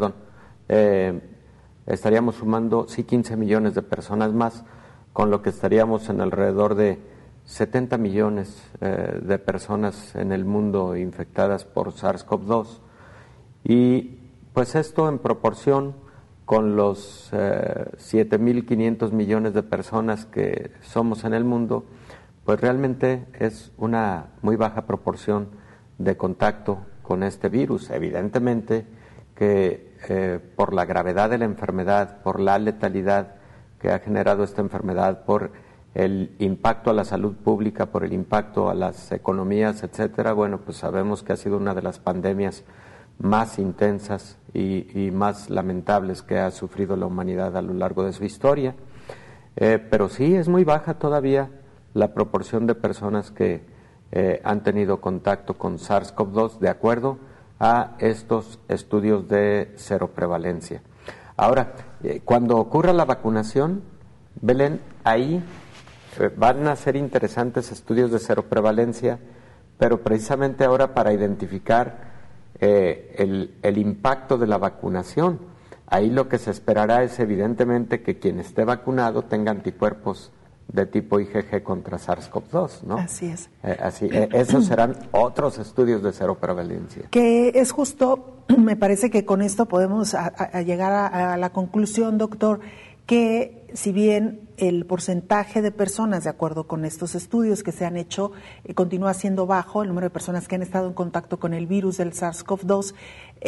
estaríamos sumando 15 millones de personas más, con lo que estaríamos en alrededor de 70 millones de personas en el mundo infectadas por SARS-CoV-2. Y pues esto en proporción con los 7.500 millones de personas que somos en el mundo, pues realmente es una muy baja proporción de contacto con este virus. Evidentemente que por la gravedad de la enfermedad, por la letalidad que ha generado esta enfermedad, por el impacto a la salud pública, por el impacto a las economías, etcétera, bueno, pues sabemos que ha sido una de las pandemias más intensas y más lamentables que ha sufrido la humanidad a lo largo de su historia. Pero sí, es muy baja todavía la proporción de personas que han tenido contacto con SARS-CoV-2 de acuerdo a estos estudios de seroprevalencia. Ahora, cuando ocurra la vacunación, Belén, ahí van a ser interesantes estudios de seroprevalencia, pero precisamente ahora para identificar el impacto de la vacunación. Ahí lo que se esperará es evidentemente que quien esté vacunado tenga anticuerpos de tipo IgG contra SARS-CoV-2, ¿no? Así es. Esos serán otros estudios de seroprevalencia. Que es justo, me parece que con esto podemos llegar a la conclusión, doctor, que si bien el porcentaje de personas, de acuerdo con estos estudios que se han hecho, continúa siendo bajo, el número de personas que han estado en contacto con el virus del SARS-CoV-2,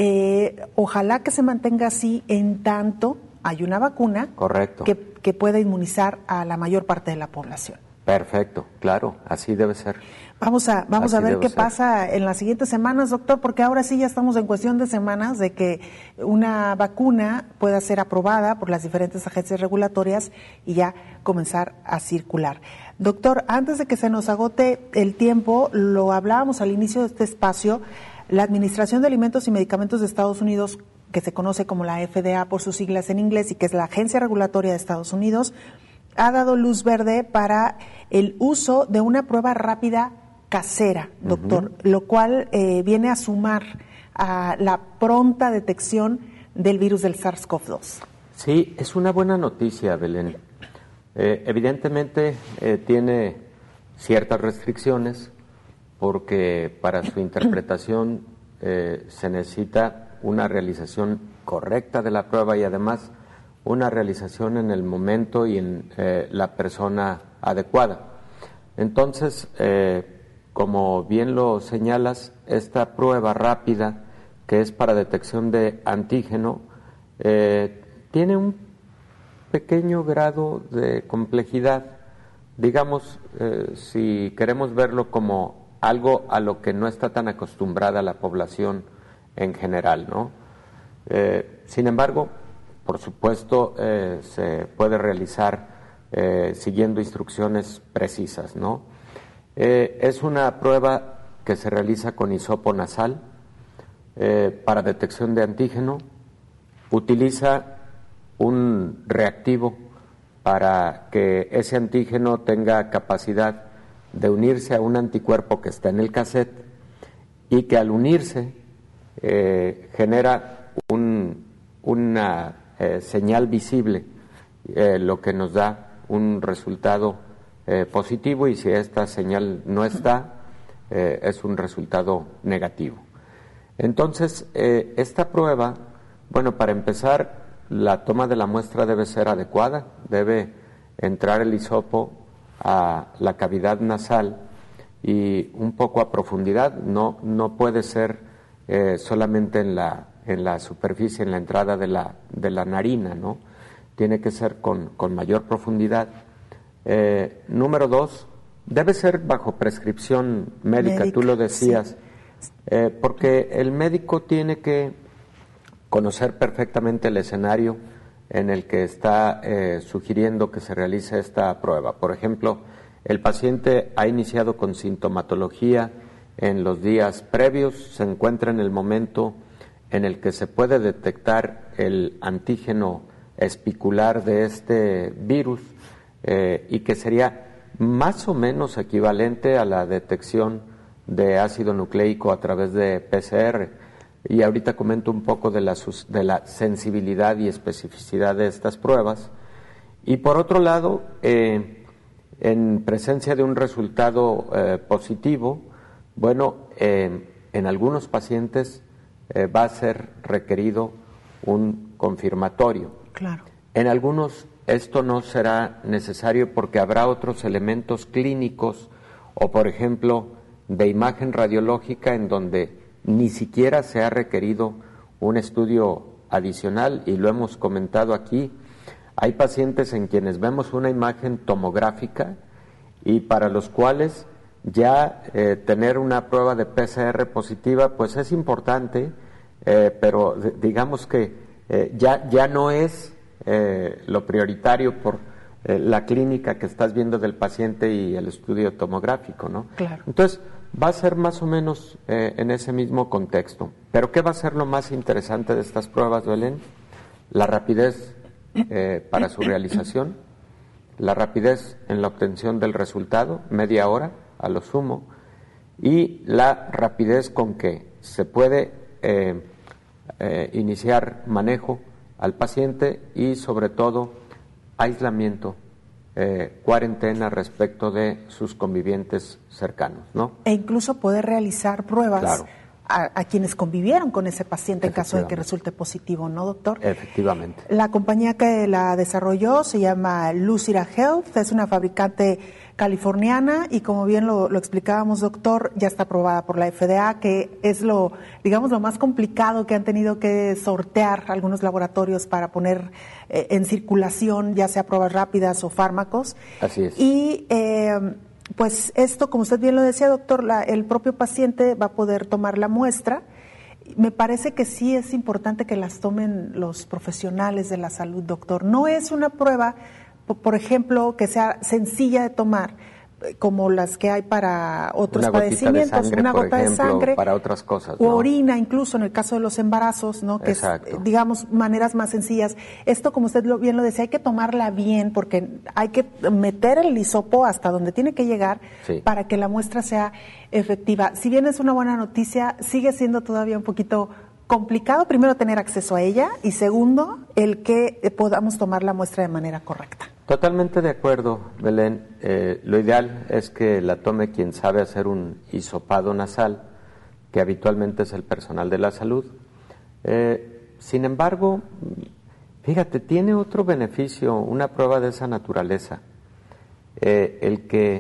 ojalá que se mantenga así en tanto hay una vacuna. Correcto. Que pueda inmunizar a la mayor parte de la población. Perfecto, claro, así debe ser. Vamos a ver qué pasa en las siguientes semanas, doctor, porque ahora sí ya estamos en cuestión de semanas de que una vacuna pueda ser aprobada por las diferentes agencias regulatorias y ya comenzar a circular. Doctor, antes de que se nos agote el tiempo, lo hablábamos al inicio de este espacio, la Administración de Alimentos y Medicamentos de Estados Unidos, que se conoce como la FDA por sus siglas en inglés y que es la Agencia Regulatoria de Estados Unidos, ha dado luz verde para el uso de una prueba rápida casera, doctor, lo cual viene a sumar a la pronta detección del virus del SARS-CoV-2. Sí, es una buena noticia, Belén. Evidentemente tiene ciertas restricciones porque para su interpretación se necesita una realización correcta de la prueba y además una realización en el momento y en la persona adecuada. Entonces, como bien lo señalas, esta prueba rápida, que es para detección de antígeno, tiene un pequeño grado de complejidad. Digamos, si queremos verlo como algo a lo que no está tan acostumbrada la población en general, ¿no? Sin embargo, por supuesto, se puede realizar siguiendo instrucciones precisas, ¿no? Es una prueba que se realiza con hisopo nasal para detección de antígeno. Utiliza un reactivo para que ese antígeno tenga capacidad de unirse a un anticuerpo que está en el cassette y que al unirse genera una señal visible, lo que nos da un resultado positivo, y si esta señal no está, es un resultado negativo. Entonces, esta prueba, bueno, para empezar, la toma de la muestra debe ser adecuada, debe entrar el hisopo a la cavidad nasal y un poco a profundidad, no puede ser solamente en la superficie, en la entrada de la narina, ¿no? tiene que ser con mayor profundidad. Número 2, debe ser bajo prescripción médica, tú lo decías, porque el médico tiene que conocer perfectamente el escenario en el que está sugiriendo que se realice esta prueba. Por ejemplo, el paciente ha iniciado con sintomatología en los días previos, se encuentra en el momento en el que se puede detectar el antígeno espicular de este virus y que sería más o menos equivalente a la detección de ácido nucleico a través de PCR. Y ahorita comento un poco de la sensibilidad y especificidad de estas pruebas. Y por otro lado, en presencia de un resultado positivo, bueno, en algunos pacientes va a ser requerido un confirmatorio. Claro. En algunos esto no será necesario porque habrá otros elementos clínicos o, por ejemplo, de imagen radiológica en donde ni siquiera se ha requerido un estudio adicional, y lo hemos comentado aquí. Hay pacientes en quienes vemos una imagen tomográfica y para los cuales ya tener una prueba de PCR positiva pues es importante, pero digamos que ya no es lo prioritario por la clínica que estás viendo del paciente y el estudio tomográfico, ¿no? Claro. Entonces, va a ser más o menos en ese mismo contexto. Pero ¿qué va a ser lo más interesante de estas pruebas, Belén? La rapidez para su realización, la rapidez en la obtención del resultado, media hora a lo sumo, y la rapidez con que se puede iniciar manejo al paciente y sobre todo aislamiento, cuarentena respecto de sus convivientes cercanos, ¿no? E incluso poder realizar pruebas, claro, a quienes convivieron con ese paciente en caso de que resulte positivo, ¿no, doctor? Efectivamente. La compañía que la desarrolló se llama Lucira Health, es una fabricante californiana y como bien lo explicábamos, doctor, ya está aprobada por la FDA, que es lo más complicado que han tenido que sortear algunos laboratorios para poner en circulación, ya sea pruebas rápidas o fármacos. Así es. Y pues esto, como usted bien lo decía, doctor, el propio paciente va a poder tomar la muestra. Me parece que sí es importante que las tomen los profesionales de la salud, doctor. No es una prueba, por ejemplo, que sea sencilla de tomar, como las que hay para otros padecimientos, una gota de sangre, para otras cosas, o orina, incluso en el caso de los embarazos, ¿no? Que exacto, es, digamos, maneras más sencillas. Esto, como usted bien lo decía, hay que tomarla bien porque hay que meter el hisopo hasta donde tiene que llegar, sí, para que la muestra sea efectiva. Si bien es una buena noticia, sigue siendo todavía un poquito complicado, primero, tener acceso a ella y segundo, el que podamos tomar la muestra de manera correcta. Totalmente de acuerdo, Belén. Lo ideal es que la tome quien sabe hacer un hisopado nasal, que habitualmente es el personal de la salud. Sin embargo, fíjate, tiene otro beneficio una prueba de esa naturaleza, el que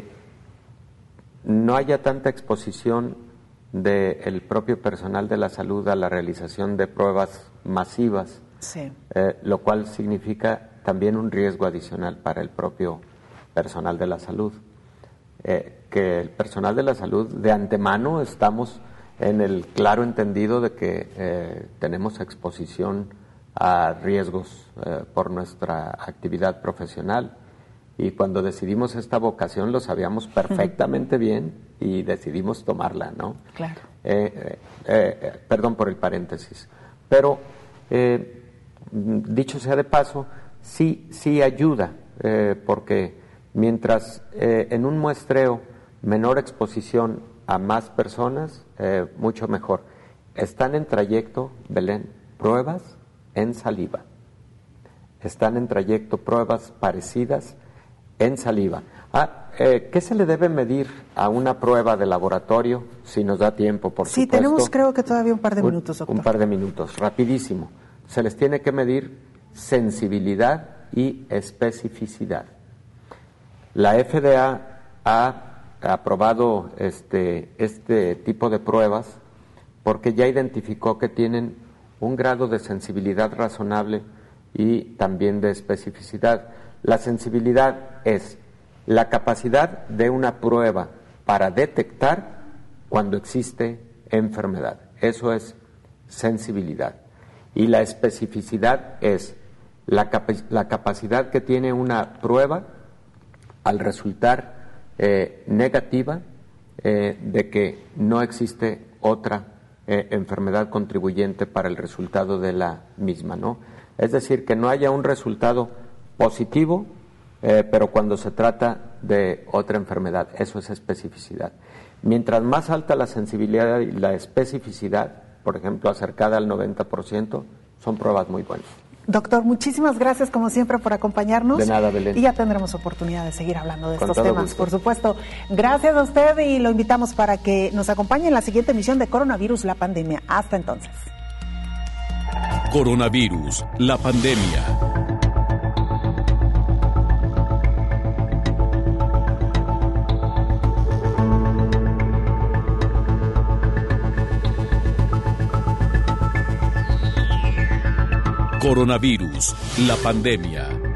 no haya tanta exposición del propio personal de la salud a la realización de pruebas masivas, sí, lo cual significa también un riesgo adicional para el propio personal de la salud. Que el personal de la salud de antemano estamos en el claro entendido de que tenemos exposición a riesgos por nuestra actividad profesional, y cuando decidimos esta vocación lo sabíamos perfectamente bien y decidimos tomarla, ¿no? Claro. Perdón por el paréntesis, pero dicho sea de paso, sí ayuda, porque mientras en un muestreo menor exposición a más personas, mucho mejor. Están en trayecto, Belén, pruebas en saliva. Están en trayecto pruebas parecidas en saliva. ¿Qué se le debe medir a una prueba de laboratorio? Si nos da tiempo, por supuesto. Sí, tenemos creo que todavía un par de minutos, doctor. Un par de minutos, rapidísimo. Se les tiene que medir sensibilidad y especificidad. La FDA ha aprobado este tipo de pruebas porque ya identificó que tienen un grado de sensibilidad razonable y también de especificidad. La sensibilidad es la capacidad de una prueba para detectar cuando existe enfermedad. Eso es sensibilidad. Y la especificidad es la capacidad que tiene una prueba al resultar negativa de que no existe otra enfermedad contribuyente para el resultado de la misma, ¿no? Es decir, que no haya un resultado positivo, pero cuando se trata de otra enfermedad, eso es especificidad. Mientras más alta la sensibilidad y la especificidad, por ejemplo, acercada al 90%, son pruebas muy buenas. Doctor, muchísimas gracias como siempre por acompañarnos. De nada, Belén. Y ya tendremos oportunidad de seguir hablando de estos temas, gusto. por supuesto. Gracias a usted y lo invitamos para que nos acompañe en la siguiente emisión de Coronavirus, la pandemia. Hasta entonces. Coronavirus, la pandemia. Coronavirus, la pandemia.